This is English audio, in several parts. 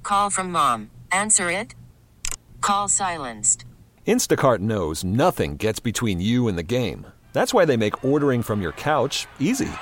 Call from mom. Answer it. Call silenced. Instacart knows nothing gets between you and the game. That's why they make ordering from your couch easy.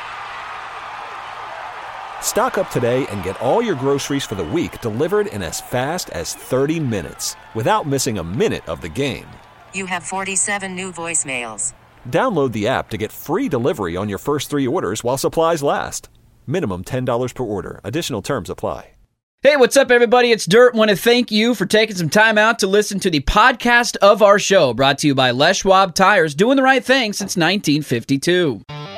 Stock up today and get all your groceries for the week delivered in as fast as 30 minutes without missing a minute of the game. You have 47 new voicemails. Download the app to get free delivery on your first 3 orders while supplies last. Minimum $10 per order. Additional terms apply. Hey, what's up, everybody? It's Dirt. Want to thank you for taking some time out to listen to the podcast of our show, brought to you by Les Schwab Tires, doing the right thing since 1952.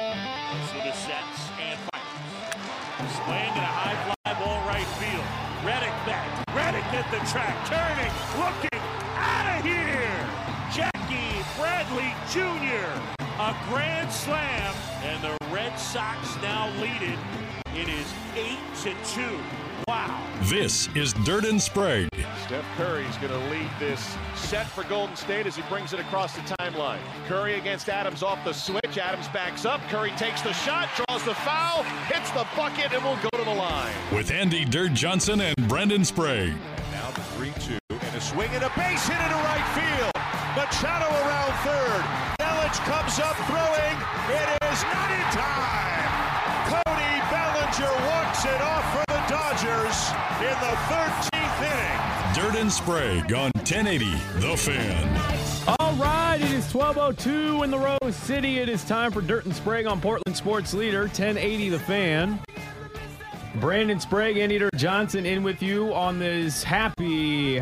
Track, turning, looking, out of here! Jackie Bradley Jr., a grand slam, and the Red Sox now lead it. It is 8-2. Wow. This is Dirt and Sprague. Steph Curry's going to lead this set for Golden State as he brings it across the timeline. Curry against Adams off the switch. Adams backs up. Curry takes the shot, draws the foul, hits the bucket, and will go to the line. With Andy Dirt Johnson and Brendan Sprague. Now the 3-2 and a swing and a base hit into right field. Machado around third. Yelich comes up throwing. It is not in time. Cody Bellinger walks it off for the Dodgers in the 13th inning. Dirt and Sprague on 1080 The Fan. All right, it is 12:02 in the Rose City. It is time for Dirt and Sprague on Portland Sports Leader 1080 The Fan. Brandon Sprague, Andy Dirt Johnson in with you on this happy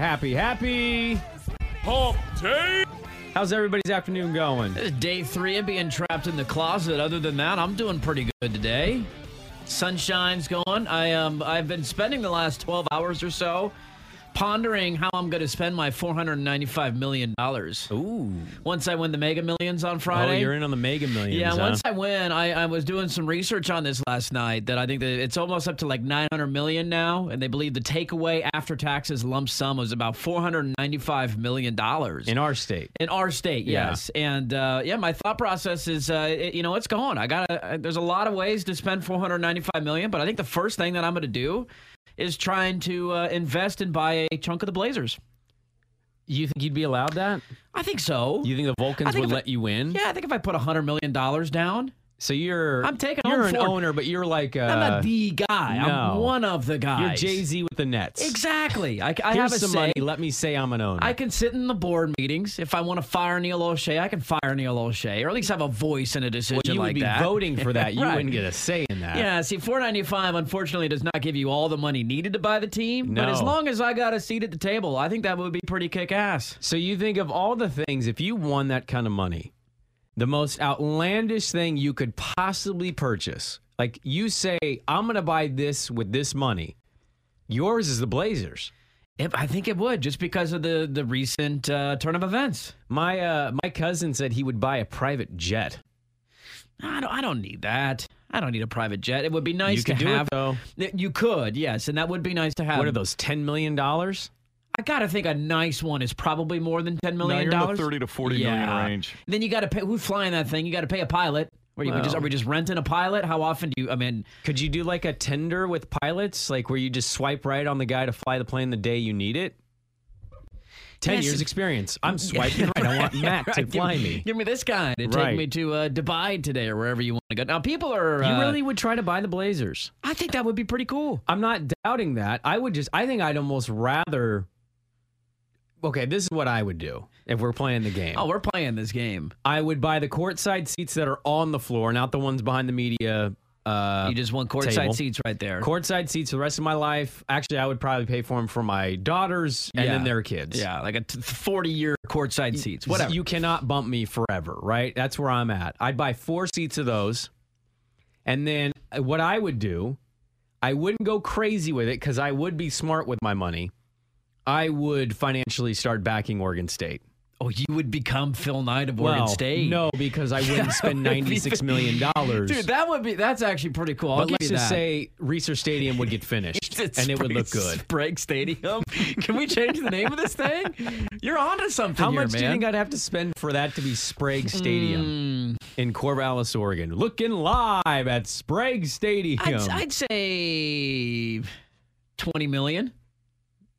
Hump day. How's everybody's afternoon going? This is day 3 of being trapped in the closet. Other than that, I'm doing pretty good today. Sunshine's going. I've been spending the last 12 hours or so pondering how I'm going to spend my $495 million. Ooh. Once I win the Mega Millions on Friday. Oh, you're in on the Mega Millions, Yeah, huh? once I win, I was doing some research on this last night that I think that it's almost up to like $900 million now, and they believe the takeaway after taxes lump sum was about $495 million. In our state. In our state, Yeah. yes. And, my thought process is, it's going. There's a lot of ways to spend $495 million, but I think the first thing that I'm going to do is trying to invest and buy a chunk of the Blazers. You think you'd be allowed that? I think so. You think the Vulcans would let you win? Yeah, I think if I put $100 million down. So I'm taking you're home an owner, but you're like I'm not the guy. no. I'm one of the guys. You're Jay-Z with the Nets. Exactly. I Here's have a some say. money. Let me say I'm an owner. I can sit in the board meetings. If I want to fire Neil O'Shea, I can fire Neil O'Shea, or at least have a voice in a decision you like would be that. voting for that. You Right. wouldn't get a say in that. Yeah, see, $495 unfortunately does not give you all the money needed to buy the team. But No. as long as I got a seat at the table, I think that would be pretty kick-ass. So you think of all the things, if you won that kind of money, the most outlandish thing you could possibly purchase, like you say, I'm going to buy this with this money. Yours is the Blazers. I think it would, just because of the recent turn of events. My cousin said he would buy a private jet. I don't need that. I don't need a private jet. It would be nice You to could do have. it, though. You could, yes, and that would be nice to have. What are those, $10 million? I gotta think a nice one is probably more than $10 million. No, you're in the 30 to 40 million range. Then you got to pay. Who's flying that thing? You got to pay a pilot. Or are we just renting a pilot? How often do you? I mean, could you do like a tender with pilots, like where you just swipe right on the guy to fly the plane the day you need it? 10 years experience. I'm swiping right. I want Matt to fly me. Give me this guy to take me to Dubai today or wherever you want to go. Now, people are. You really would try to buy the Blazers? I think that would be pretty cool. I'm not doubting that. I think I'd almost rather. Okay, this is what I would do if we're playing the game. Oh, we're playing this game. I would buy the courtside seats that are on the floor, not the ones behind the media. You just want courtside seats right there. Courtside seats for the rest of my life. Actually, I would probably pay for them for my daughters and then their kids. Yeah, like a 40-year courtside seats. Whatever. You cannot bump me forever, right? That's where I'm at. I'd buy 4 seats of those. And then what I would do, I wouldn't go crazy with it because I would be smart with my money. I would financially start backing Oregon State. Oh, you would become Phil Knight of Oregon State? No, because I wouldn't spend $96 million. Dude, that's actually pretty cool. But let's just say Reser Stadium would get finished and it would look good. Sprague Stadium? Can we change the name of this thing? You're onto something. How here, much man. do you think I'd have to spend for that to be Sprague Stadium in Corvallis, Oregon? Looking live at Sprague Stadium. I'd say $20 million.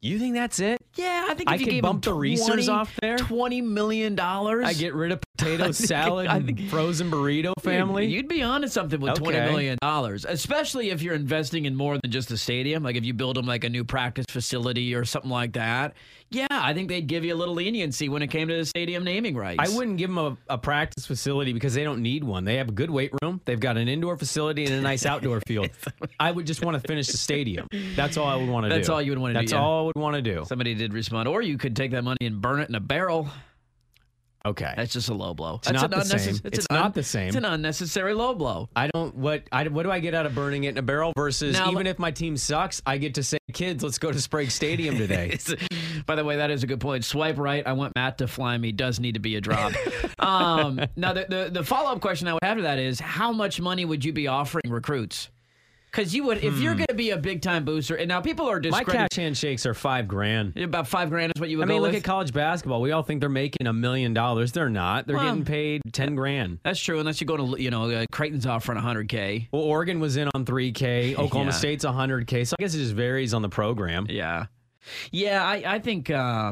You think that's it? Yeah, I think if I you could gave bump him the Reese's off there. $20 million. I get rid of potato salad and frozen burrito family. You'd be onto something with $20 million, especially if you're investing in more than just a stadium. Like if you build them like a new practice facility or something like that. Yeah, I think they'd give you a little leniency when it came to the stadium naming rights. I wouldn't give them a practice facility because they don't need one. They have a good weight room. They've got an indoor facility and a nice outdoor field. I would just want to finish the stadium. That's all I would want to do. That's all you would want to do. That's all I would want to do. Somebody did respond. Or you could take that money and burn it in a barrel. Okay. That's just a low blow. It's not the same. It's not the same. It's an unnecessary low blow. What do I get out of burning it in a barrel versus Now, even if my team sucks, I get to say, kids, let's go to Sprague Stadium today. By the way, that is a good point. Swipe right. I want Matt to fly me. Does need to be a drop. Now, the follow-up question I would have to that is, how much money would you be offering recruits? Because you would, if you're going to be a big-time booster, and now people are My cash handshakes are $5,000. About $5,000 is what you would go look with? at college basketball. We all think they're making $1 million. They're not. They're getting paid $10,000. That's true, unless you go to, Creighton's offering $100K. Well, Oregon was in on $3K. Oklahoma State's $100K. So I guess it just varies on the program. Yeah. Yeah, I think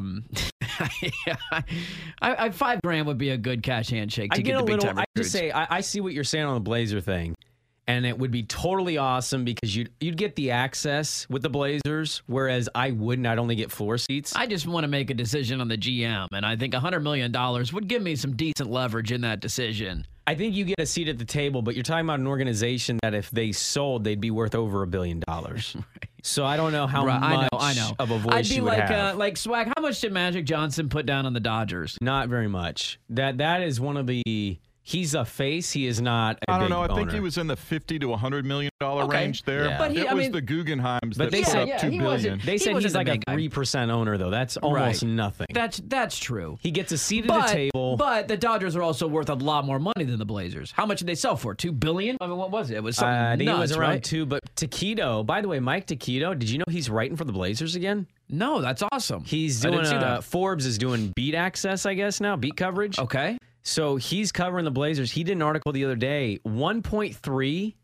$5,000 would be a good cash handshake to get the big-time recruits. I just say, I see what you're saying on the Blazer thing. And it would be totally awesome because you'd get the access with the Blazers, whereas I wouldn't. I'd only get floor seats. I just want to make a decision on the GM, and I think $100 million would give me some decent leverage in that decision. I think you get a seat at the table, but you're talking about an organization that if they sold, they'd be worth over $1 billion. Right. So I don't know how much of a voice I'd be you would have. like Swag, how much did Magic Johnson put down on the Dodgers? Not very much. That is one of the... He's a face. He is not a I don't big know. I think owner. he was in the $50 to $100 million range there. Yeah. But it was the Guggenheims that put up $2 billion. They said he's like a 3% owner, though. That's almost nothing. That's true. He gets a seat at the table. But the Dodgers are also worth a lot more money than the Blazers. How much did they sell for? $2 billion? I mean, what was it? It was something I think nuts, it was around right? 2. But Taquito, by the way, Mike Taquito, did you know he's writing for the Blazers again? No, that's awesome. He's doing Forbes is doing beat access, I guess now, beat coverage. Okay. So he's covering the Blazers. He did an article the other day. 1.3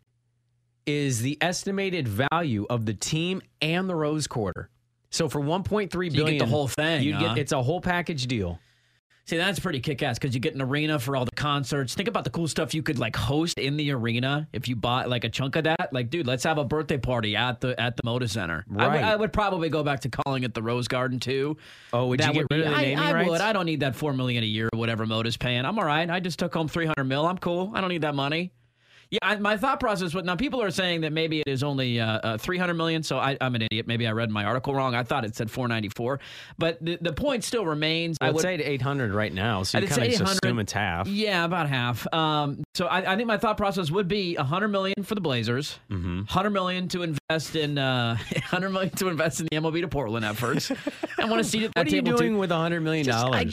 is the estimated value of the team and the Rose Quarter. So for $1.3 billion, you get the whole thing. It's a whole package deal. See, that's pretty kick-ass because you get an arena for all the concerts. Think about the cool stuff you could host in the arena if you bought a chunk of that. Dude, let's have a birthday party at the Moda Center. Right. I would probably go back to calling it the Rose Garden too. Oh, would you get rid of the naming rights? I would. I don't need that $4 million a year or whatever Moda's paying. I'm all right. I just took home $300 million. I'm cool. I don't need that money. Yeah, my thought process was, now people are saying that maybe it is only $300 million, so I'm an idiot. Maybe I read my article wrong. I thought it said $494, but the point still remains. I would say $800 right now, so you kind of assume it's half. Yeah, about half. So I think my thought process would be $100 million for the Blazers, $100 million to invest in $100 million to invest in the MLB to Portland efforts. I want to see at that table. What are you doing with $100 million?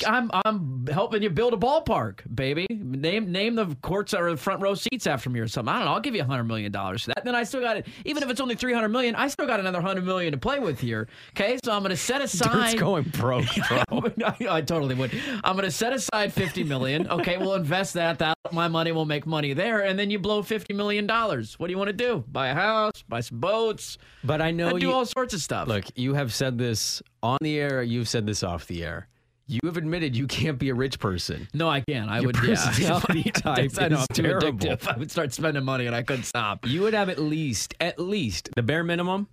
I'm helping you build a ballpark, baby. Name the courts or the front row seats after me or something. I don't know. I'll give you $100 million for that. Then I still got it. Even if it's only $300 million, I still got another $100 million to play with here. Okay, so I'm going to set aside. Dirt's going broke, bro. I totally would. I'm going to set aside $50 million. Okay, we'll invest that. My money will make money there, and then you blow $50 million. What do you want to do? Buy a house? Buy some boats? But I know you do all sorts of stuff. Look, you have said this on the air. You've said this off the air. You have admitted you can't be a rich person. No, I can't. Your personality type I know, is I'm too terrible. addictive. I would start spending money and I couldn't stop. You would have at least the bare minimum,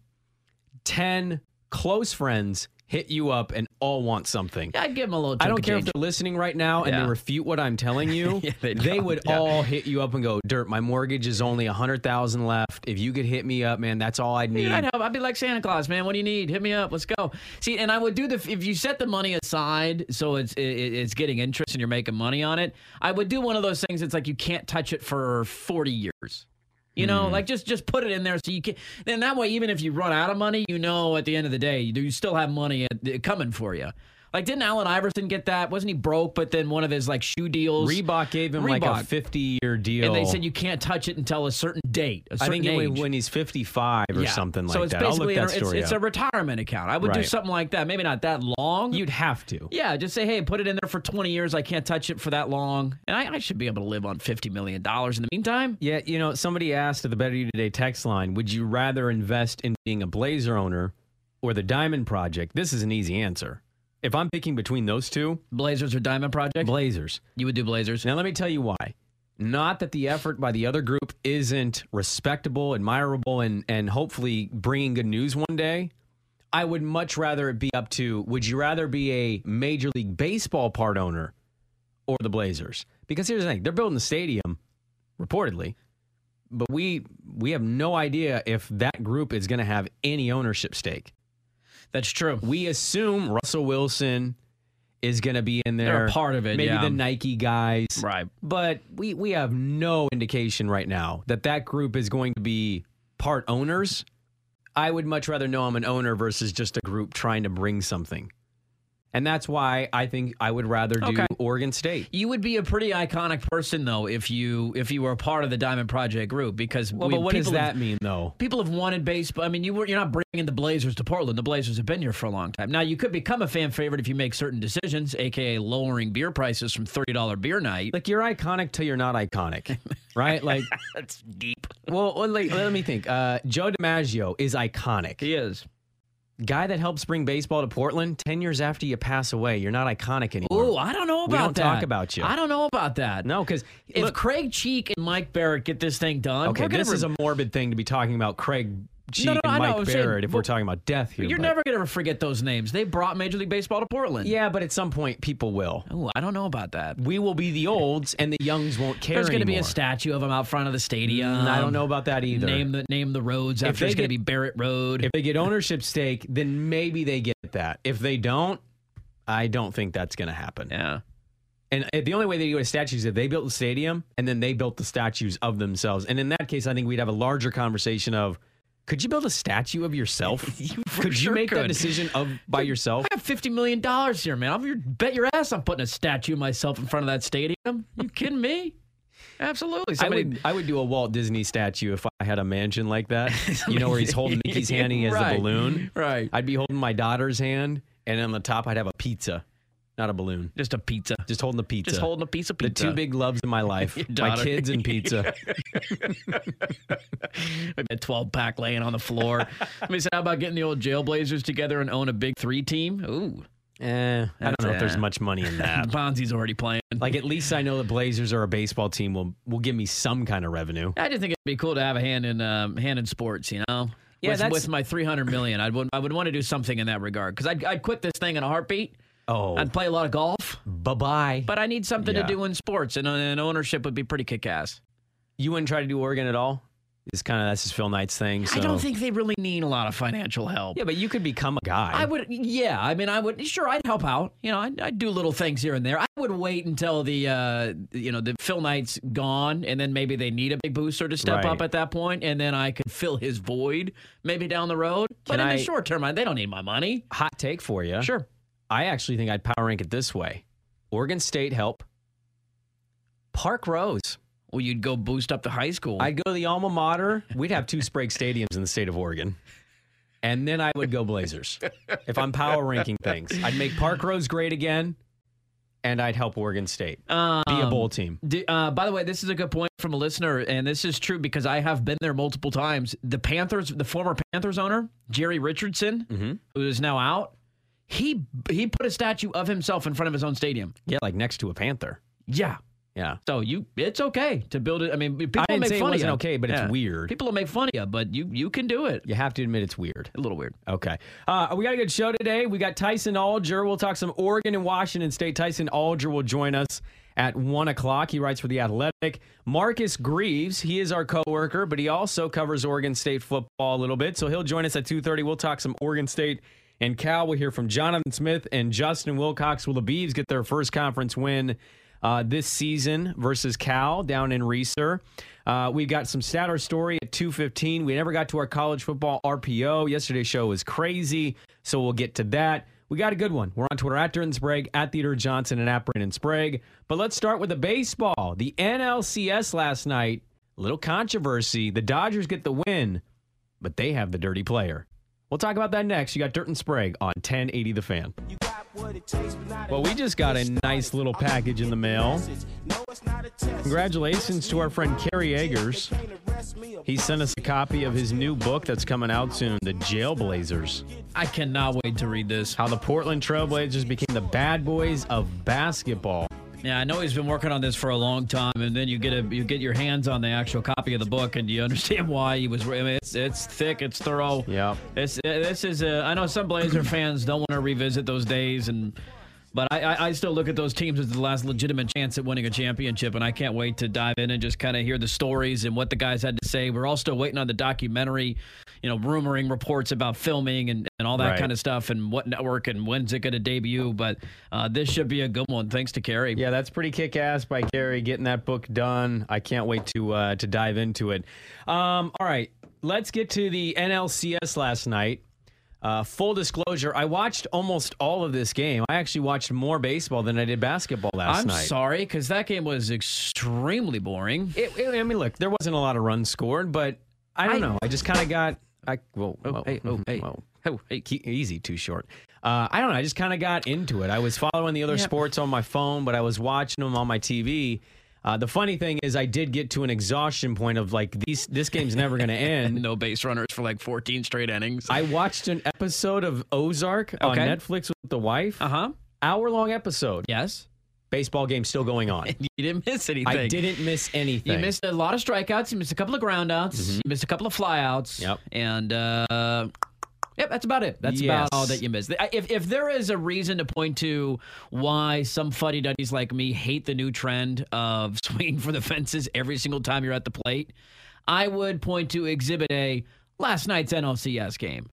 10 close friends hit you up and all want something. Yeah, I'd give them a little. I don't care if they're listening right now and they refute what I'm telling you. Yeah, they would all hit you up and go, Dirt, my mortgage is only $100,000 left. If you could hit me up, man, that's all I'd need. I'd help. I'd be like Santa Claus, man. What do you need? Hit me up. Let's go. See, and I would do if you set the money aside so it's getting interest and you're making money on it, I would do one of those things. It's like you can't touch it for 40 years. You know, just put it in there so you can. Then that way, even if you run out of money, you know at the end of the day, you still have money coming for you. Like, didn't Allen Iverson get that? Wasn't he broke? But then one of his shoe deals, Reebok gave him like a 50-year deal, and they said you can't touch it until a certain date, a certain age. When he's 55 or something like that. So it's basically it's a retirement account. I would do something like that. Maybe not that long. You'd have to. Yeah, just say, hey, put it in there for 20 years. I can't touch it for that long, and I should be able to live on $50 million in the meantime. Yeah, somebody asked at the Better You Today text line, would you rather invest in being a Blazer owner or the Diamond Project, this is an easy answer. If I'm picking between those two, Blazers or Diamond Project? Blazers. You would do Blazers. Now, let me tell you why. Not that the effort by the other group isn't respectable, admirable, and hopefully bringing good news one day. I would much rather it be up to, would you rather be a Major League Baseball part owner or the Blazers? Because here's the thing. They're building the stadium, reportedly, but we have no idea if that group is going to have any ownership stake. That's true. We assume Russell Wilson is going to be in there. They're a part of it, Maybe the Nike guys. Right. But we have no indication right now that group is going to be part owners. I would much rather know I'm an owner versus just a group trying to bring something. And that's why I think I would rather do Oregon State. You would be a pretty iconic person, though, if you were a part of the Diamond Project group. Because but what does that mean, though? People have wanted baseball. I mean, you're not bringing the Blazers to Portland. The Blazers have been here for a long time. Now, you could become a fan favorite if you make certain decisions, a.k.a. lowering beer prices from $30 beer night. Like, you're iconic till you're not iconic, right? Like that's deep. Well, let me think. Joe DiMaggio is iconic. He is. Guy that helps bring baseball to Portland, 10 years after you pass away, you're not iconic anymore. Oh, I don't know about that. We don't talk about you. I don't know about that. No, because if Craig Cheek and Mike Barrett get this thing done... Okay, this is a morbid thing to be talking about Craig Cheek and Mike Barrett if we're talking about death here. You're never going to forget those names. They brought Major League Baseball to Portland. Yeah, but at some point, people will. Oh, I don't know about that. We will be the olds, and the youngs won't care There's going to be anymore. a statue of him out front of the stadium. I don't know about that either. Name the roads after it's going to be Barrett Road. If they get ownership stake, then maybe they get that. If they don't, I don't think that's going to happen. Yeah. And the only way they do a statue is if they built the stadium, and then they built the statues of themselves. And in that case, I think we'd have a larger conversation of, could you build a statue of yourself? Could you make that decision by yourself? I have $50 million here, man. Bet your ass I'm putting a statue of myself in front of that stadium. You kidding me? Absolutely. I would do a Walt Disney statue if I had a mansion like that. You know, where he's holding Mickey's hand and he has the balloon. Right. I'd be holding my daughter's hand, and on the top I'd have a pizza. Not a balloon. Just a pizza. Just holding the pizza. Just holding a piece of pizza. The two big loves in my life. My kids and pizza. A 12-pack laying on the floor. I mean, so how about getting the old Jailblazers together and own a Big Three team? Ooh. I don't know if there's much money in that. Bonzi's already playing. Like, at least I know the Blazers are a baseball team will give me some kind of revenue. I just think it'd be cool to have a hand in sports, you know? Yeah, with my $300 million, I would want to do something in that regard. Because I'd quit this thing in a heartbeat. Oh. I'd play a lot of golf. Bye-bye. But I need something to do in sports, and ownership would be pretty kick-ass. You wouldn't try to do Oregon at all? That's just Phil Knight's thing. So. I don't think they really need a lot of financial help. Yeah, but you could become a guy. I would, yeah. I mean, sure, I'd help out. You know, I'd do little things here and there. I would wait until the Phil Knight's gone, and then maybe they need a big booster to step up at that point, and then I could fill his void maybe down the road. But in the short term, they don't need my money. Hot take for you. Sure. I actually think I'd power rank it this way. Oregon State help. Park Rose. Well, you'd go boost up the high school. I'd go to the alma mater. We'd have 2 Sprague stadiums in the state of Oregon. And then I would go Blazers. If I'm power ranking things, I'd make Park Rose great again, and I'd help Oregon State be a bowl team. By the way, this is a good point from a listener, and this is true because I have been there multiple times. The former Panthers owner, Jerry Richardson, who is now out, he put a statue of himself in front of his own stadium. Yeah, like next to a Panther. Yeah. Yeah. So it's okay to build it. I mean, people I didn't make say fun it wasn't of you. okay, but it's weird. People will make fun of you, but you can do it. You have to admit it's weird. A little weird. Okay. We got a good show today. We got Tyson Alger. We'll talk some Oregon and Washington State. Tyson Alger will join us at 1 o'clock. He writes for The Athletic. Marcus Greaves, he is our coworker, but he also covers Oregon State football a little bit, so he'll join us at 2:30. We'll talk some Oregon State and Cal. We'll hear from Jonathan Smith and Justin Wilcox. Will the Beavs get their first conference win this season versus Cal down in Reeser? We got some Statter story at 2:15. We never got to our college football RPO. Yesterday's show was crazy, so we'll get to that. We got a good one. We're on Twitter at Durden Sprague, at Theodore Johnson, and at Brandon Sprague. But let's start with the baseball. The NLCS last night, a little controversy. The Dodgers get the win, but they have the dirty player. We'll talk about that next. You got Durden Sprague on 1080 The Fan. Well, we just got a nice little package in the mail. Congratulations to our friend Carrie Eggers. He sent us a copy of his new book that's coming out soon, The Jailblazers. I cannot wait to read this. How the Portland Trailblazers became the bad boys of basketball. Yeah, I know he's been working on this for a long time, and then you get your hands on the actual copy of the book, and you understand why he was. I mean, it's thick, it's thorough. Yeah. I know some Blazer fans don't want to revisit those days, but I still look at those teams as the last legitimate chance at winning a championship, and I can't wait to dive in and just kind of hear the stories and what the guys had to say. We're all still waiting on the documentary, rumoring reports about filming and all that kind of stuff, and what network and when's it going to debut. But this should be a good one, thanks to Kerry. Yeah, that's pretty kick-ass by Kerry getting that book done. I can't wait to dive into it. All right, let's get to the NLCS last night. Full disclosure, I watched almost all of this game. I actually watched more baseball than I did basketball last night. I'm sorry, because that game was extremely boring. I mean, look, there wasn't a lot of runs scored, but I don't know. I just kind of got... easy, too short. I don't know. I just kind of got into it. I was following the other sports on my phone, but I was watching them on my TV. The funny thing is I did get to an exhaustion point of this game's never going to end. No base runners for 14 straight innings. I watched an episode of Ozark on Netflix with the wife. Hour-long episode. Yes. Baseball game still going on. You didn't miss anything. I didn't miss anything. You missed a lot of strikeouts. You missed a couple of groundouts. You missed a couple of flyouts. Yep. And that's about it. That's about all that you missed. If there is a reason to point to why some fuddy-duddies like me hate the new trend of swinging for the fences every single time you're at the plate, I would point to Exhibit A, last night's NLCS game.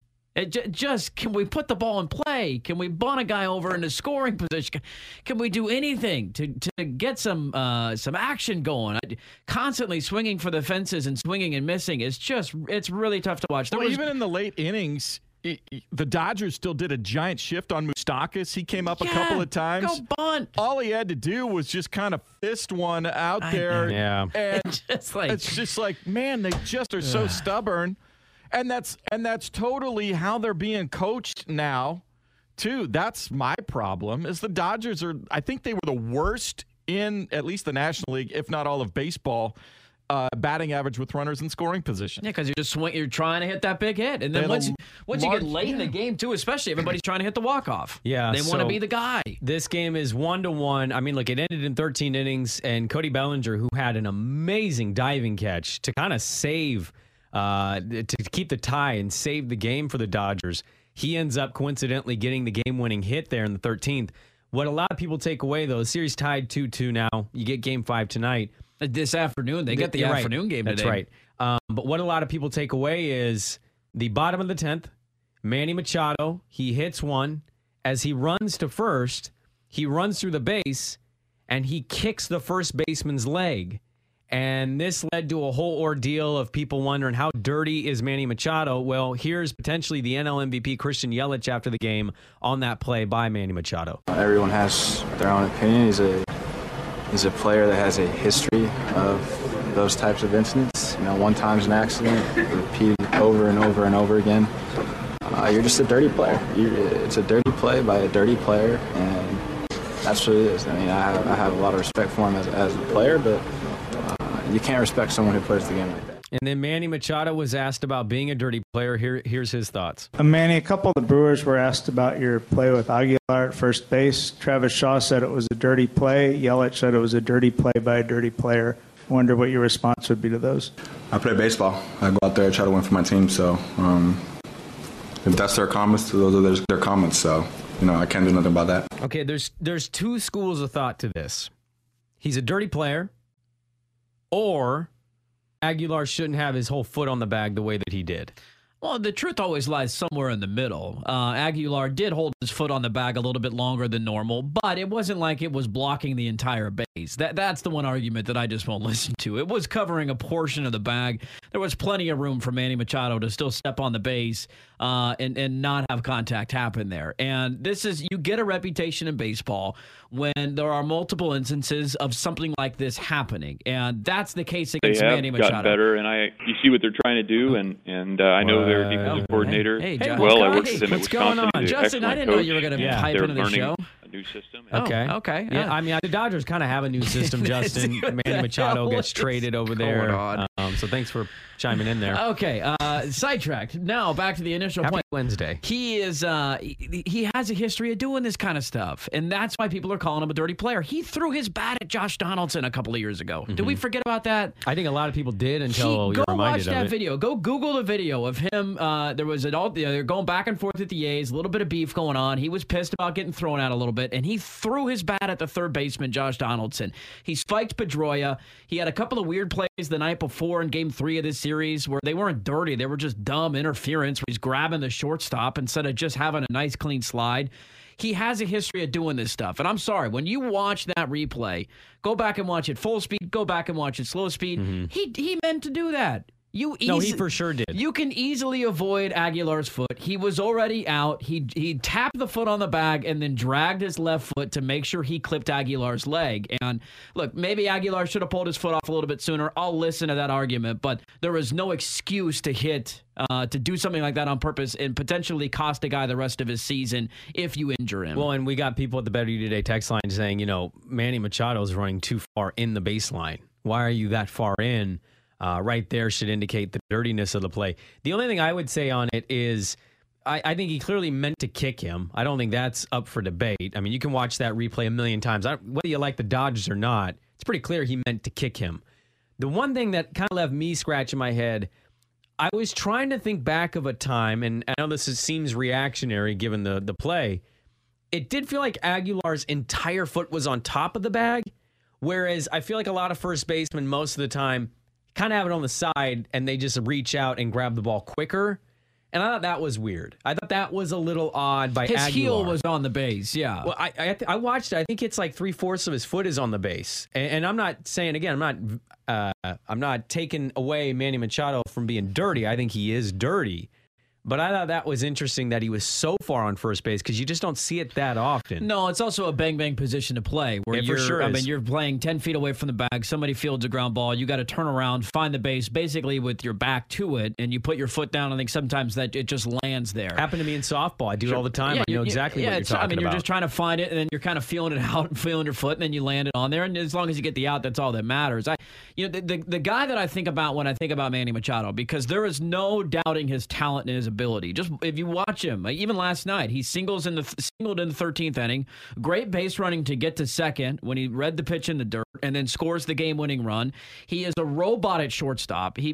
Can we put the ball in play? Can we bunt a guy over in the scoring position? Can we do anything to get some action going? Constantly swinging for the fences and swinging and missing it's really tough to watch. Even in the late innings, the Dodgers still did a giant shift on Moustakas. He came up a couple of times. Go bunt. All he had to do was just kind of fist one out there. Yeah. And it's just like, man, they just are so stubborn. And that's totally how they're being coached now, too. That's my problem, is the Dodgers I think they were the worst in at least the National League, if not all of baseball, batting average with runners in scoring position. Yeah, because you're trying to hit that big hit. And then once you get late in the game, too, especially, everybody's trying to hit the walk-off. Yeah. They want to be the guy. This game is 1-1. I mean, look, it ended in 13 innings, and Cody Bellinger, who had an amazing diving catch to kind of save... to keep the tie and save the game for the Dodgers. He ends up coincidentally getting the game-winning hit there in the 13th. What a lot of people take away, though, the series tied 2-2 now. You get Game 5 tonight. This afternoon. They get the afternoon game today. That's right. But what a lot of people take away is the bottom of the 10th, Manny Machado, he hits one. As he runs to first, he runs through the base, and he kicks the first baseman's leg. And this led to a whole ordeal of people wondering, how dirty is Manny Machado? Well, here's potentially the NL MVP Christian Yelich after the game on that play by Manny Machado. Everyone has their own opinion. He's a player that has a history of those types of incidents. One time's an accident, repeated over and over and over again. You're just a dirty player. It's a dirty play by a dirty player, and that's what it is. I mean, I have a lot of respect for him as a player, but you can't respect someone who plays the game like that. And then Manny Machado was asked about being a dirty player. Here's his thoughts. Manny, a couple of the Brewers were asked about your play with Aguilar at first base. Travis Shaw said it was a dirty play. Yelich said it was a dirty play by a dirty player. I wonder what your response would be to those. I play baseball. I go out there and try to win for my team. So if that's their comments, those are their comments. So, I can't do nothing about that. Okay, there's two schools of thought to this. He's a dirty player, or Aguilar shouldn't have his whole foot on the bag the way that he did. Well, the truth always lies somewhere in the middle. Aguilar did hold his foot on the bag a little bit longer than normal, but it wasn't like it was blocking the entire base. That's the one argument that I just won't listen to. It was covering a portion of the bag. There was plenty of room for Manny Machado to still step on the base and not have contact happen there. And you get a reputation in baseball when there are multiple instances of something like this happening. And that's the case against Manny Machado. They have gotten better, and you see what they're trying to do, and I know their defensive coordinator Hey, well. I worked with him at what's going Wisconsin. on? Justin, I didn't know you were going to pipe into the show. new system. Okay. Yeah, I mean, the Dodgers kind of have a new system, Justin. Manny Machado gets traded over there. So thanks for chiming in there. Okay, sidetracked. Now back to the initial Happy point. Wednesday. He is he has a history of doing this kind of stuff, and that's why people are calling him a dirty player. He threw his bat at Josh Donaldson a couple of years ago. Did we forget about that? I think a lot of people did until you're reminded of it. Go watch that video. Go Google the video of him. There was they're going back and forth at the A's, a little bit of beef going on. He was pissed about getting thrown out a little bit, and he threw his bat at the third baseman, Josh Donaldson. He spiked Pedroia. He had a couple of weird plays the night before in Game 3 of this series where they weren't dirty. They were just dumb interference where he's grabbing the shortstop instead of just having a nice, clean slide. He has a history of doing this stuff. And I'm sorry, when you watch that replay, go back and watch it full speed, go back and watch it slow speed. He meant to do that. He for sure did. You can easily avoid Aguilar's foot. He was already out. He tapped the foot on the bag and then dragged his left foot to make sure he clipped Aguilar's leg. And look, maybe Aguilar should have pulled his foot off a little bit sooner. I'll listen to that argument, but there was no excuse to to do something like that on purpose and potentially cost a guy the rest of his season if you injure him. Well, and we got people at the Better You Today text line saying, Manny Machado is running too far in the baseline. Why are you that far in? Right there should indicate the dirtiness of the play. The only thing I would say on it is I think he clearly meant to kick him. I don't think that's up for debate. I mean, you can watch that replay a million times. Whether you like the Dodgers or not, it's pretty clear he meant to kick him. The one thing that kind of left me scratching my head, I was trying to think back of a time, and I know this seems reactionary given the play. It did feel like Aguilar's entire foot was on top of the bag, whereas I feel like a lot of first basemen most of the time kind of have it on the side and they just reach out and grab the ball quicker. And I thought that was weird. I thought that was a little odd by Aguilar. His heel was on the base, yeah. Well, I watched it. I think it's like 3/4 of his foot is on the base. And I'm not saying, again, I'm not taking away Manny Machado from being dirty. I think he is dirty. But I thought that was interesting that he was so far on first base because you just don't see it that often. No, it's also a bang-bang position to play where you're playing 10 feet away from the bag. Somebody fields a ground ball. You got to turn around, find the base basically with your back to it, and you put your foot down. I think sometimes that it just lands there. Happened to me in softball. I do it all the time. Yeah, I know exactly what you're talking about. You're just trying to find it, and then you're kind of feeling it out and feeling your foot, and then you land it on there. And as long as you get the out, that's all that matters. The guy that I think about when I think about Manny Machado, because there is no doubting his talent and his ability. Just if you watch him, even last night, he singled in the 13th inning. Great base running to get to second when he read the pitch in the dirt and then scores the game-winning run. He is a robot at shortstop. He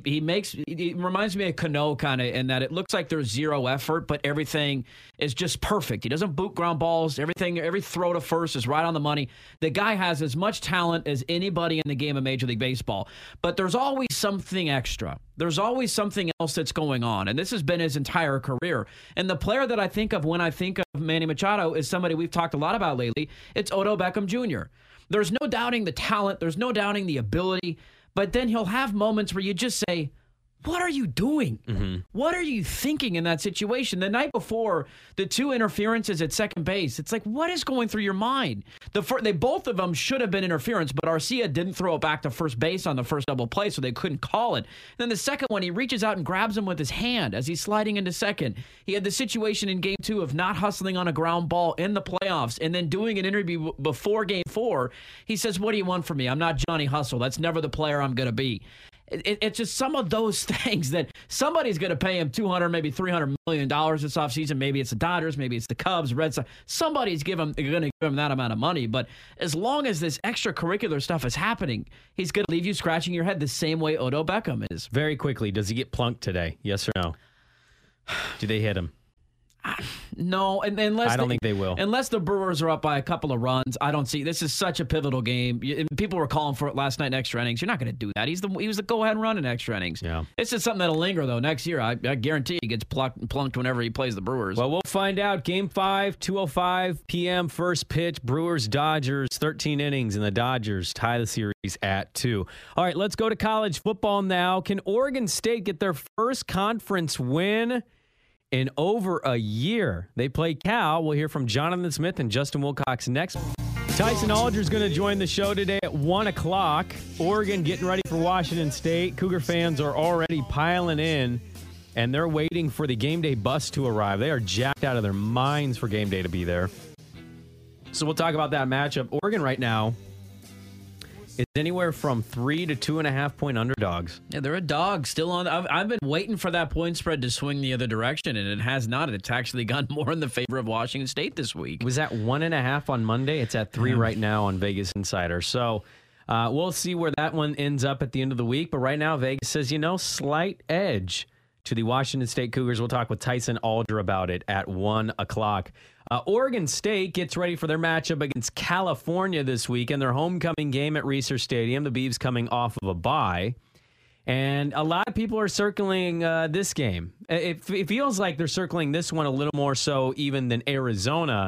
reminds me of Cano kind of in that it looks like there's zero effort, but everything is just perfect. He doesn't boot ground balls. Every throw to first is right on the money. The guy has as much talent as anybody in the game of Major League Baseball, but there's always something extra. There's always something else that's going on, and this has been his entire career. And the player that I think of when I think of Manny Machado is somebody we've talked a lot about lately. It's Odell Beckham Jr. There's no doubting the talent. There's no doubting the ability. But then he'll have moments where you just say, what are you doing? Mm-hmm. What are you thinking in that situation? The night before, the two interferences at second base, it's like, what is going through your mind? Both of them should have been interference, but Arcia didn't throw it back to first base on the first double play, so they couldn't call it. Then the second one, he reaches out and grabs him with his hand as he's sliding into second. He had the situation in Game 2 of not hustling on a ground ball in the playoffs and then doing an interview before Game 4. He says, what do you want from me? I'm not Johnny Hustle. That's never the player I'm going to be. It's just some of those things that somebody's going to pay him $200, maybe $300 million this offseason. Maybe it's the Dodgers, maybe it's the Cubs, Red Sox. Somebody's going to give him that amount of money. But as long as this extracurricular stuff is happening, he's going to leave you scratching your head the same way Odell Beckham is. Very quickly, does he get plunked today? Yes or no? Do they hit him? No, and unless I don't think they will. Unless the Brewers are up by a couple of runs, I don't see. This is such a pivotal game. People were calling for it last night in extra innings. You're not going to do that. He was the go-ahead run in extra innings. Yeah. This is something that'll linger, though. Next year, I guarantee he gets plunked whenever he plays the Brewers. Well, we'll find out. Game 5, 2:05 p.m., first pitch. Brewers-Dodgers, 13 innings, and the Dodgers tie the series at 2. All right, let's go to college football now. Can Oregon State get their first conference win in over a year? They play Cal. We'll hear from Jonathan Smith and Justin Wilcox next. Tyson Alger is going to join the show today at 1 o'clock. Oregon getting ready for Washington State. Cougar fans are already piling in, and they're waiting for the game day bus to arrive. They are jacked out of their minds for game day to be there. So we'll talk about that matchup. Oregon right now is anywhere from 3 to 2.5 point underdogs. Yeah, they're a dog still on. I've been waiting for that point spread to swing the other direction, and it has not. It's actually gone more in the favor of Washington State this week. Was that 1.5 on Monday? It's at 3 right now on Vegas Insider. So we'll see where that one ends up at the end of the week. But right now, Vegas says, slight edge to the Washington State Cougars. We'll talk with Tyson Alger about it at 1 o'clock. Oregon State gets ready for their matchup against California this week in their homecoming game at Reser Stadium. The Beavs coming off of a bye. And a lot of people are circling this game. It feels like they're circling this one a little more so even than Arizona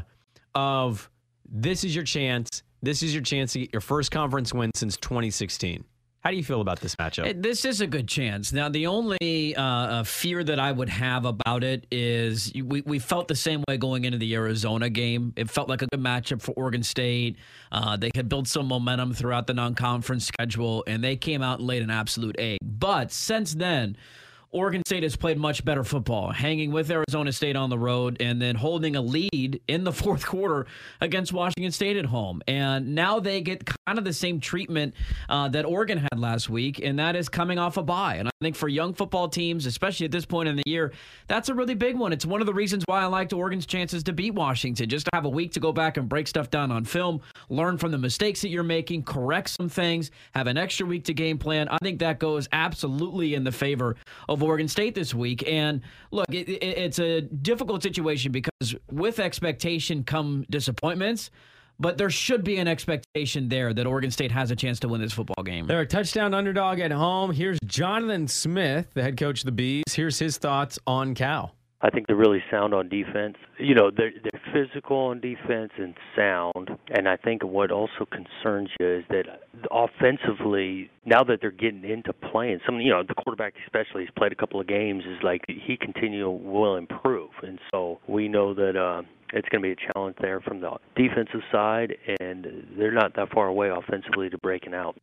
of this is your chance. This is your chance to get your first conference win since 2016. How do you feel about this matchup? This is a good chance. Now, the only fear that I would have about it is we felt the same way going into the Arizona game. It felt like a good matchup for Oregon State. They had built some momentum throughout the non-conference schedule, and they came out and laid an absolute egg. But since then, Oregon State has played much better football, hanging with Arizona State on the road and then holding a lead in the fourth quarter against Washington State at home. And now they get kind of the same treatment that Oregon had last week, and that is coming off a bye. And I think for young football teams, especially at this point in the year, that's a really big one. It's one of the reasons why I liked Oregon's chances to beat Washington, just to have a week to go back and break stuff down on film, learn from the mistakes that you're making, correct some things, have an extra week to game plan. I think that goes absolutely in the favor of Oregon State this week. And look, it's a difficult situation because with expectation come disappointments, but there should be an expectation there that Oregon State has a chance to win this football game. They're a touchdown underdog at home. Here's Jonathan Smith, the head coach of the Bees. Here's his thoughts on Cal. I think they're really sound on defense. They're physical on defense and sound. And I think what also concerns you is that offensively, now that they're getting into playing, the quarterback especially has played a couple of games, is like he will improve. And so we know that it's going to be a challenge there from the defensive side, and they're not that far away offensively to breaking out.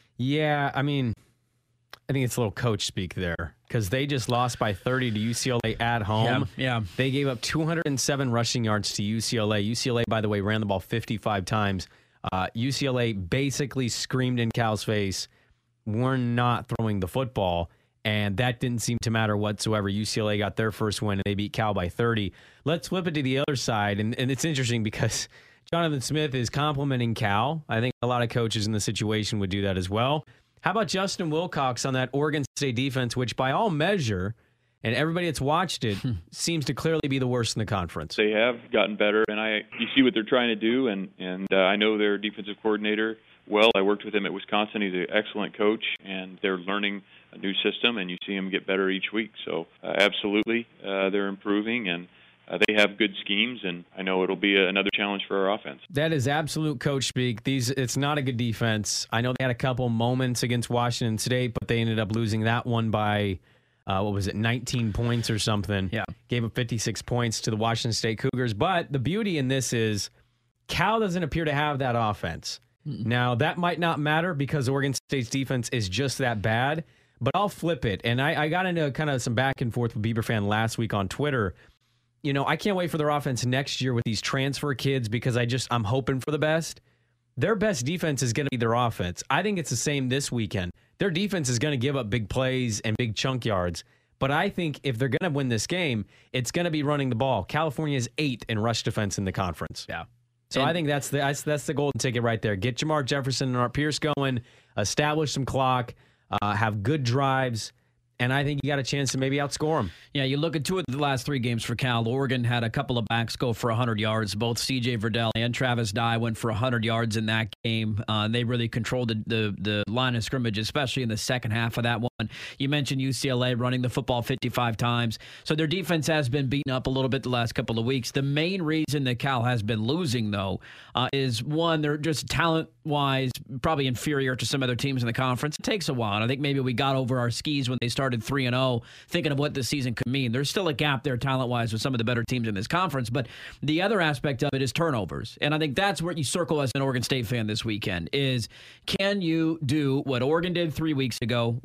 Yeah, I think it's a little coach speak there because they just lost by 30 to UCLA at home. Yeah. They gave up 207 rushing yards to UCLA. UCLA, by the way, ran the ball 55 times. UCLA basically screamed in Cal's face, we're not throwing the football. And that didn't seem to matter whatsoever. UCLA got their first win, and they beat Cal by 30. Let's flip it to the other side. And it's interesting because Jonathan Smith is complimenting Cal. I think a lot of coaches in the situation would do that as well. How about Justin Wilcox on that Oregon State defense, which by all measure, and everybody that's watched it, seems to clearly be the worst in the conference? They have gotten better, and you see what they're trying to do, and I know their defensive coordinator well. I worked with him at Wisconsin. He's an excellent coach, and they're learning a new system, and you see him get better each week. So absolutely, they're improving, and they have good schemes, and I know it'll be another challenge for our offense. That is absolute coach speak. It's not a good defense. I know they had a couple moments against Washington State, but they ended up losing that one by, 19 points or something. Yeah. Gave up 56 points to the Washington State Cougars. But the beauty in this is Cal doesn't appear to have that offense. Now, that might not matter because Oregon State's defense is just that bad, but I'll flip it. And I got into kind of some back and forth with Beaver Fan last week on Twitter. I can't wait for their offense next year with these transfer kids because I'm hoping for the best. Their best defense is going to be their offense. I think it's the same this weekend. Their defense is going to give up big plays and big chunk yards. But I think if they're going to win this game, it's going to be running the ball. California is 8th in rush defense in the conference. Yeah. So I think that's the golden ticket right there. Get Jamar Jefferson and Art Pierce going, establish some clock, have good drives, and I think you got a chance to maybe outscore them. Yeah, you look at 2 of the last 3 games for Cal. Oregon had a couple of backs go for 100 yards. Both C.J. Verdell and Travis Dye went for 100 yards in that game. They really controlled the line of scrimmage, especially in the second half of that one. You mentioned UCLA running the football 55 times. So their defense has been beaten up a little bit the last couple of weeks. The main reason that Cal has been losing, though, is one, they're just talent-wise probably inferior to some other teams in the conference. It takes a while. And I think maybe we got over our skis when they started 3-0, thinking of what this season could mean. There's still a gap there talent-wise with some of the better teams in this conference, but the other aspect of it is turnovers. And I think that's where you circle as an Oregon State fan this weekend is, can you do what Oregon did 3 weeks ago, what Arizona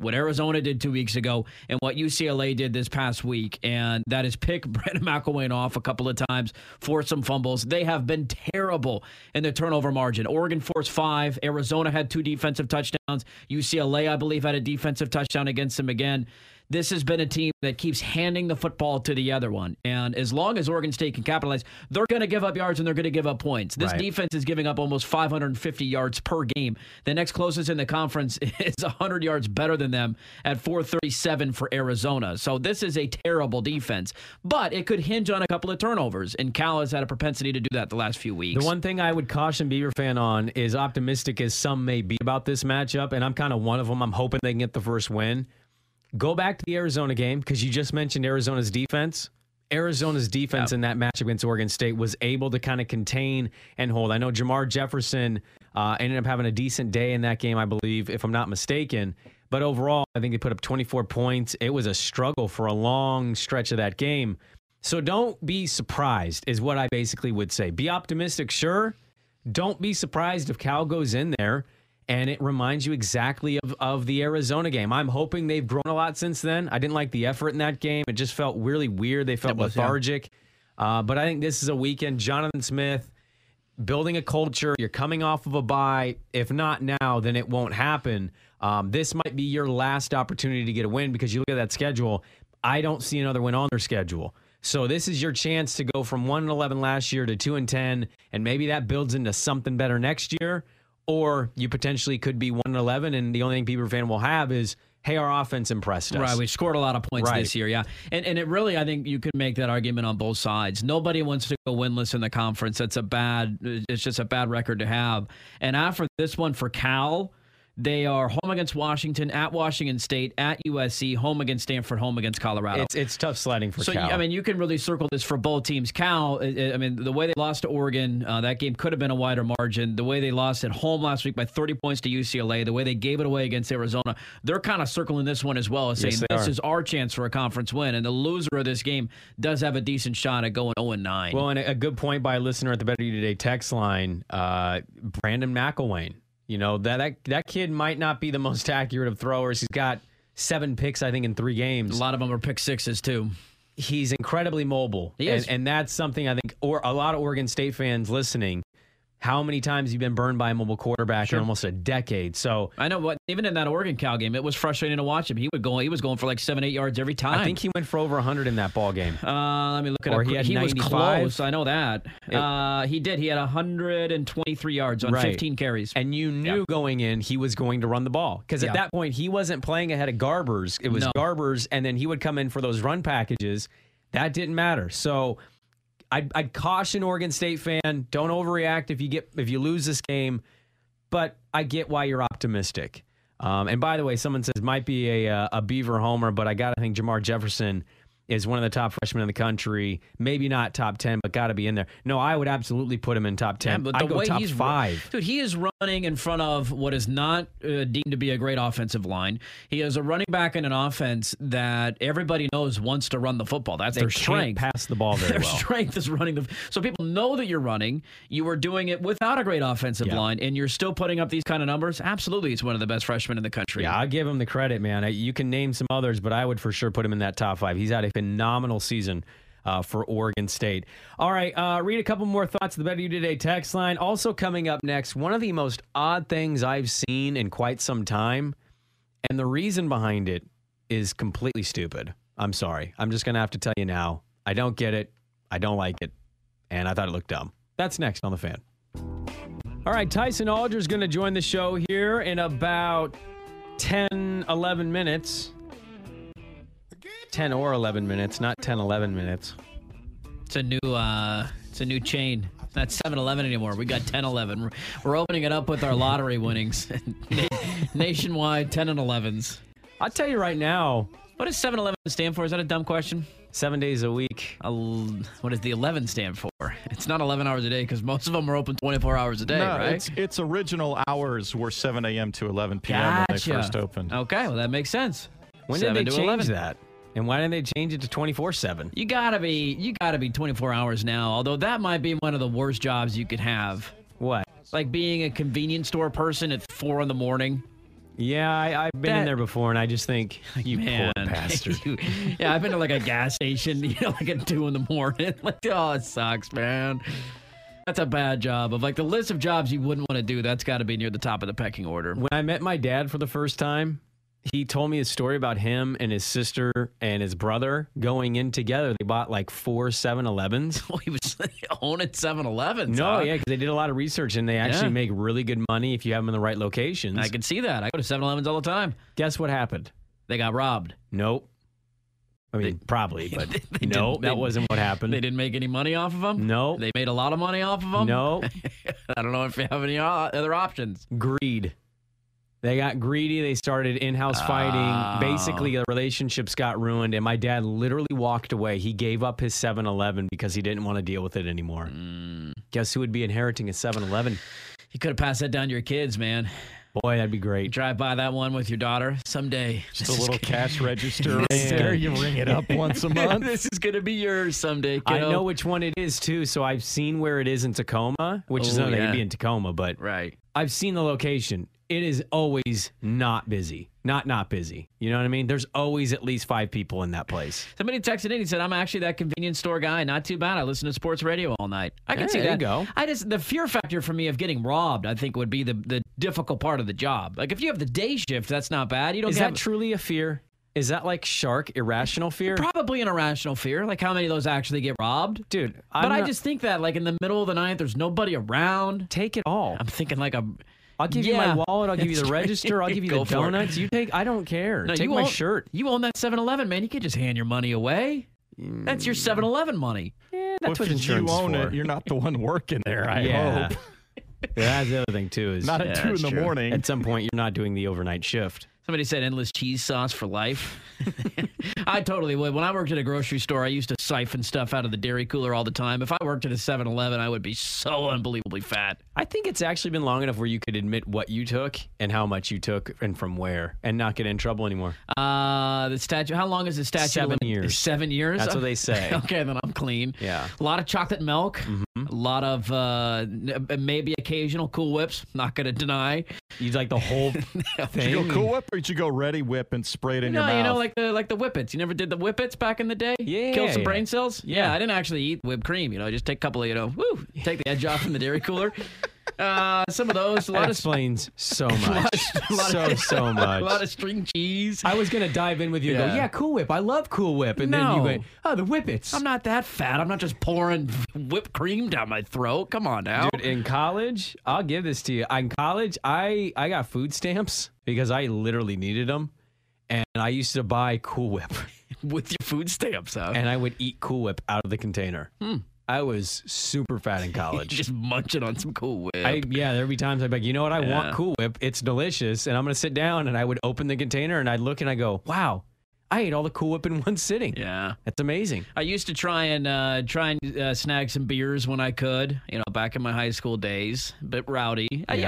Arizona did 2 weeks ago and what UCLA did this past week, and that is pick Brandon McElwain off a couple of times, force some fumbles. They have been terrible in the turnover margin. Oregon forced 5. Arizona had 2 defensive touchdowns. UCLA, I believe, had a defensive touchdown against them again. This has been a team that keeps handing the football to the other one. And as long as Oregon State can capitalize, they're going to give up yards and they're going to give up points. This defense is giving up almost 550 yards per game. The next closest in the conference is 100 yards better than them at 437 for Arizona. So this is a terrible defense. But it could hinge on a couple of turnovers. And Cal has had a propensity to do that the last few weeks. The one thing I would caution Beaver fan on is optimistic as some may be about this matchup, and I'm kind of one of them. I'm hoping they can get the first win. Go back to the Arizona game because you just mentioned Arizona's defense. Arizona's defense in that match against Oregon State was able to kind of contain and hold. I know Jamar Jefferson ended up having a decent day in that game, I believe, if I'm not mistaken. But overall, I think they put up 24 points. It was a struggle for a long stretch of that game. So don't be surprised is what I basically would say. Be optimistic, sure. Don't be surprised if Cal goes in there and it reminds you exactly of the Arizona game. I'm hoping they've grown a lot since then. I didn't like the effort in that game. It just felt really weird. They felt lethargic. But I think this is a weekend. Jonathan Smith building a culture. You're coming off of a bye. If not now, then it won't happen. This might be your last opportunity to get a win because you look at that schedule. I don't see another win on their schedule. So this is your chance to go from 1-11 last year to 2-10, and maybe that builds into something better next year. Or you potentially could be 1-11, and the only thing Beaver fan will have is, hey, our offense impressed us. Right, we scored a lot of points this year, yeah. And it really, I think you could make that argument on both sides. Nobody wants to go winless in the conference. It's just a bad record to have. And after this one for Cal, they are home against Washington, at Washington State, at USC, home against Stanford, home against Colorado. It's tough sledding for Cal. So, I mean, you can really circle this for both teams. Cal, I mean, the way they lost to Oregon, that game could have been a wider margin. The way they lost at home last week by 30 points to UCLA, the way they gave it away against Arizona, they're kind of circling this one as well as saying this is our chance for a conference win. And the loser of this game does have a decent shot at going 0-9. Well, and a good point by a listener at the Better You Today text line, Brandon McElwain. You know, that kid might not be the most accurate of throwers. He's got 7 picks, I think, in 3 games. A lot of them are pick sixes, too. He's incredibly mobile. He is. And that's something I think, or a lot of Oregon State fans listening, how many times you've been burned by a mobile quarterback in almost a decade. So I know, but even in that Oregon Cal game, it was frustrating to watch him. He was going for like 7-8 yards every time. I think he went for over 100 in that ball game. Let me look at it. He had 95. Was close. I know that. He did. He had 123 yards on 15 carries. And you knew going in he was going to run the ball because at that point he wasn't playing ahead of Garbers. It was Garbers, and then he would come in for those run packages. That didn't matter. So I'd caution Oregon State fan, don't overreact if you lose this game, but I get why you're optimistic. And by the way, someone says might be a Beaver homer, but I got to think Jamar Jefferson is one of the top freshmen in the country. Maybe not top 10, but got to be in there. No, I would absolutely put him in top 10. I'd go top 5. Dude, he is running in front of what is not deemed to be a great offensive line. He is a running back in an offense that everybody knows wants to run the football. That's their strength. Can't pass the ball very well. Their strength is running so people know that you're running. You were doing it without a great offensive line, and you're still putting up these kind of numbers. Absolutely, he's one of the best freshmen in the country. Yeah, I'll give him the credit, man. You can name some others, but I would for sure put him in that top 5. He's had a phenomenal season for Oregon State. All right, read a couple more thoughts of the Better You Today text line. Also coming up next, one of the most odd things I've seen in quite some time, and the reason behind it is completely stupid. I'm sorry. I'm just going to have to tell you now. I don't get it. I don't like it. And I thought it looked dumb. That's next on The Fan. All right, Tyson Alger is going to join the show here in about 10, 11 minutes. 10 or 11 minutes, not 10, 11 minutes. It's a new chain. It's not 7-Eleven anymore. We got 10-11. We're opening it up with our lottery winnings. Nationwide 10 and 11s. I'll tell you right now. What does 7-Eleven stand for? Is that a dumb question? 7 days a week. What does the 11 stand for? It's not 11 hours a day because most of them are open 24 hours a day, right? Its original hours were 7 a.m. to 11 p.m. when they first opened. Okay, well, that makes sense. When did they change that? And why didn't they change it to 24/7? You gotta be 24 hours now. Although that might be one of the worst jobs you could have. What? Like being a convenience store person at 4 a.m. Yeah, I've been in there before, and I just think, you Man, poor bastard. Yeah, I've been to like a gas station, like at 2 a.m. Like, oh, it sucks, man. That's a bad job. Of like the list of jobs you wouldn't want to do, that's got to be near the top of the pecking order. When I met my dad for the first time, he told me a story about him and his sister and his brother going in together. They bought like 4 7-Elevens. Well, he was owning 7-Elevens. No, huh? yeah, because they did a lot of research, and they actually make really good money if you have them in the right locations. I can see that. I go to 7-Elevens all the time. Guess what happened? They got robbed. Nope. I mean, probably, but no, that wasn't what happened. They didn't make any money off of them? No. They made a lot of money off of them? No. I don't know if you have any other options. Greed. They got greedy. They started in-house fighting. Basically, the relationships got ruined, and my dad literally walked away. He gave up his 7-Eleven because he didn't want to deal with it anymore. Guess who would be inheriting a 7-Eleven? You could have passed that down to your kids, man. Boy, that'd be great. Drive by that one with your daughter someday. Just a little cash register right there. You ring it up once a month. This is going to be yours someday, kiddo. I know which one it is, too, so I've seen where it is in Tacoma, which is another thing to be in Tacoma, but right. I've seen the location. It is always not busy. Not busy. You know what I mean? There's always at least 5 people in that place. Somebody texted in. He said, I'm actually that convenience store guy. Not too bad. I listen to sports radio all night. I can see that. There you go. The fear factor for me of getting robbed, I think, would be the difficult part of the job. Like, if you have the day shift, that's not bad. Is that truly a fear? Is that like shark irrational fear? Probably an irrational fear. Like, how many of those actually get robbed? Dude, I just think that, like, in the middle of the night, there's nobody around. Take it all. I'm thinking like I'll give you my wallet. I'll give you the register. I'll give you the donuts. You take. I don't care. No, take my shirt. You own that 7-Eleven, man. You could just hand your money away. That's your 7-Eleven money. Yeah, that's what insurance you own is for. it. You're not the one working there. I hope. Yeah, that's the other thing too. Is not at 2 in the morning. At some point, you're not doing the overnight shift. Somebody said endless cheese sauce for life. I totally would. When I worked at a grocery store, I used to siphon stuff out of the dairy cooler all the time. If I worked at a 7-Eleven, I would be so unbelievably fat. I think it's actually been long enough where you could admit what you took and how much you took and from where and not get in trouble anymore. The statute, how long is the statute? 7 years. 7 years? That's what they say. Okay, then I'm clean. Yeah. A lot of chocolate milk. Mm-hmm. A lot of maybe occasional Cool Whips. Not going to deny. You like the whole thing? Did you go Cool Whip or did you go Ready Whip and spray it in your mouth? You know, like the Whippets. You never did the Whippets back in the day? Yeah. Kill some brain cells? Yeah, I didn't actually eat whipped cream. You know, just take a couple of, take the edge off from the dairy cooler. Some of those. That explains so much. So much. A lot of string cheese. I was going to dive in with you and go, yeah, Cool Whip. I love Cool Whip. And then you went, oh, the Whippets. I'm not that fat. I'm not just pouring whipped cream down my throat. Come on now. Dude, in college, I'll give this to you. In college, I got food stamps because I literally needed them. And I used to buy Cool Whip. With your food stamps, huh? And I would eat Cool Whip out of the container. I was super fat in college. Just munching on some Cool Whip. There'd be times I'd be like, you know what? I want Cool Whip. It's delicious. And I'm going to sit down and I would open the container and I'd look and I go, wow, I ate all the Cool Whip in one sitting. Yeah. That's amazing. I used to try and snag some beers when I could, back in my high school days. A bit rowdy.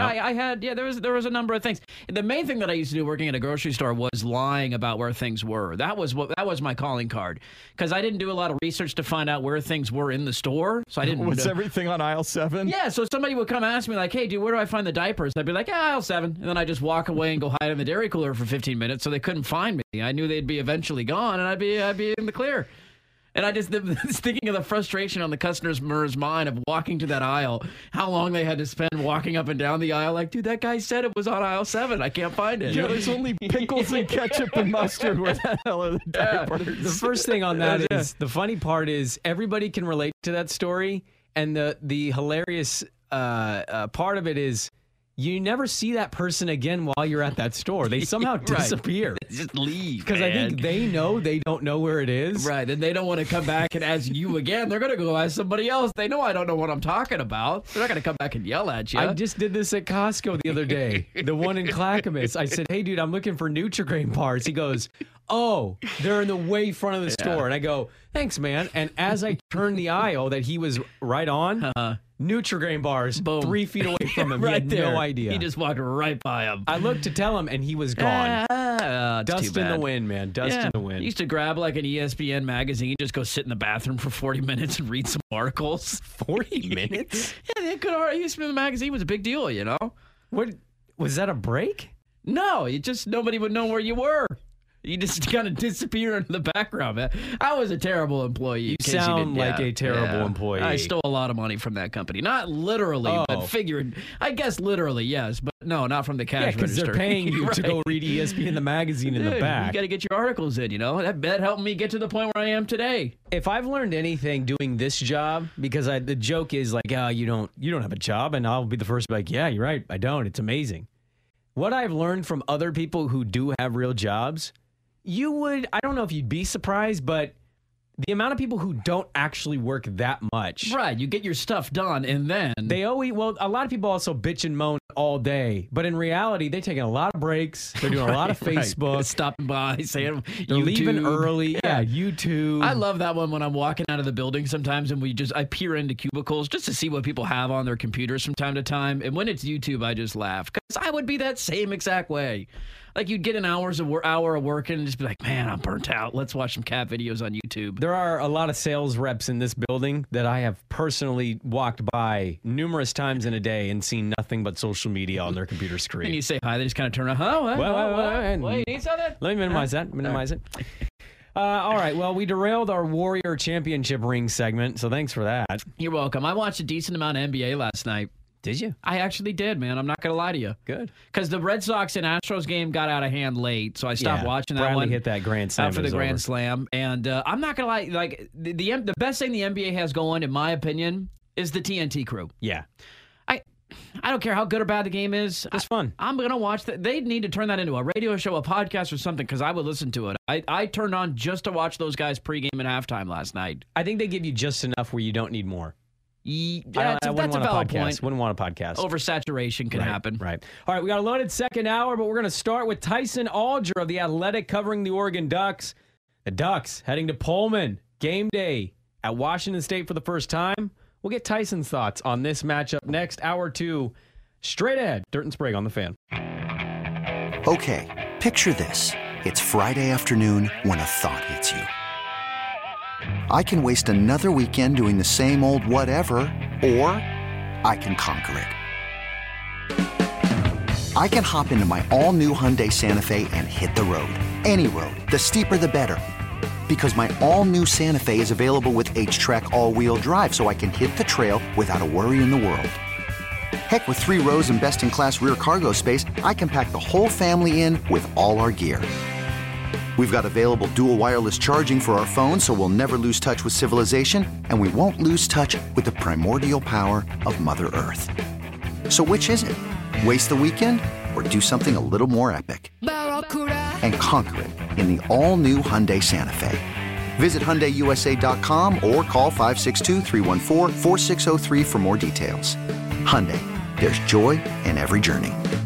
There was a number of things. The main thing that I used to do working at a grocery store was lying about where things were. That was my calling card. Because I didn't do a lot of research to find out where things were in the store. So I didn't. Was everything on aisle 7? Yeah, so somebody would come ask me like, hey, dude, where do I find the diapers? I'd be like, aisle 7. And then I'd just walk away and go hide in the dairy cooler for 15 minutes so they couldn't find me. I knew they'd be eventually gone and I'd be in the clear. And I just was thinking of the frustration on the customer's mind of walking to that aisle, how long they had to spend walking up and down the aisle. Like, dude, that guy said it was on aisle 7. I can't find it. Yeah, there's only pickles and ketchup and mustard. Where the hell are the diapers? The first thing on that is, the funny part is everybody can relate to that story. And the hilarious part of it is, you never see that person again while you're at that store. They somehow disappear. They just leave. Because I think they don't know where it is. Right. And they don't want to come back and ask you again. They're going to go ask somebody else. They know I don't know what I'm talking about. They're not going to come back and yell at you. I just did this at Costco the other day. The one in Clackamas. I said, hey, dude, I'm looking for Nutri-Grain bars. He goes, oh, they're in the way front of the store. And I go, thanks, man. And as I turned the aisle that he was right on, Nutri-Grain bars, boom, 3 feet away from him. Right, he had there. No idea. He just walked right by him. I looked to tell him, and he was gone. Dust in the wind, man. Dust in the wind. I used to grab like an ESPN magazine, just go sit in the bathroom for 40 minutes and read some articles. 40 minutes? Yeah, ESPN magazine was a big deal, What was that, a break? No, nobody would know where you were. You just kind of disappear into the background, man. I was a terrible employee. You sound like a terrible employee. I stole a lot of money from that company. Not literally, but figured. I guess literally, yes. But no, not from the cash register. because they're paying you to go read ESPN the magazine in the back. You got to get your articles in, That helped me get to the point where I am today. If I've learned anything doing this job, because the joke is like, you don't have a job, and I'll be the first to be like, yeah, you're right, I don't. It's amazing. What I've learned from other people who do have real jobs, I don't know if you'd be surprised, but the amount of people who don't actually work that much. Right, you get your stuff done, and then a lot of people also bitch and moan all day, but in reality, they're taking a lot of breaks. They're doing a lot of Facebook. Right. Stopping by, saying they're leaving early. Yeah, YouTube. I love that one when I'm walking out of the building sometimes, and I peer into cubicles just to see what people have on their computers from time to time. And when it's YouTube, I just laugh because I would be that same exact way. Like you'd get an hour of work and just be like, man, I'm burnt out. Let's watch some cat videos on YouTube. There are a lot of sales reps in this building that I have personally walked by numerous times in a day and seen nothing but social media on their computer screen. And you say hi, they just kind of turn around. Wait, you need something? Let me minimize that. it. All right. Well, we derailed our Warrior Championship ring segment, so thanks for that. You're welcome. I watched a decent amount of NBA last night. Did you? I actually did, man. I'm not going to lie to you. Good. Because the Red Sox and Astros game got out of hand late, so I stopped watching that Bradley one. Hit that grand slam after the grand slam. And I'm not going to lie, like the best thing the NBA has going, in my opinion, is the TNT crew. Yeah. I don't care how good or bad the game is. It's fun. I'm going to watch that. They need to turn that into a radio show, a podcast, or something, because I would listen to it. I turned on just to watch those guys pregame and halftime last night. I think they give you just enough where you don't need more. That's a valid point. Wouldn't want a podcast. Oversaturation can happen. Right. All right, we got a loaded second hour, but we're going to start with Tyson Alger of The Athletic covering the Oregon Ducks. The Ducks heading to Pullman. Game day at Washington State for the first time. We'll get Tyson's thoughts on this matchup next. Hour 2, straight ahead. Dirt and Sprague on The Fan. Okay, picture this. It's Friday afternoon when a thought hits you. I can waste another weekend doing the same old whatever, or I can conquer it. I can hop into my all-new Hyundai Santa Fe and hit the road. Any road. The steeper, the better. Because my all-new Santa Fe is available with H-Track all-wheel drive, so I can hit the trail without a worry in the world. Heck, with 3 rows and best-in-class rear cargo space, I can pack the whole family in with all our gear. We've got available dual wireless charging for our phones, so we'll never lose touch with civilization, and we won't lose touch with the primordial power of Mother Earth. So which is it? Waste the weekend or do something a little more epic? And conquer it in the all-new Hyundai Santa Fe. Visit HyundaiUSA.com or call 562-314-4603 for more details. Hyundai, there's joy in every journey.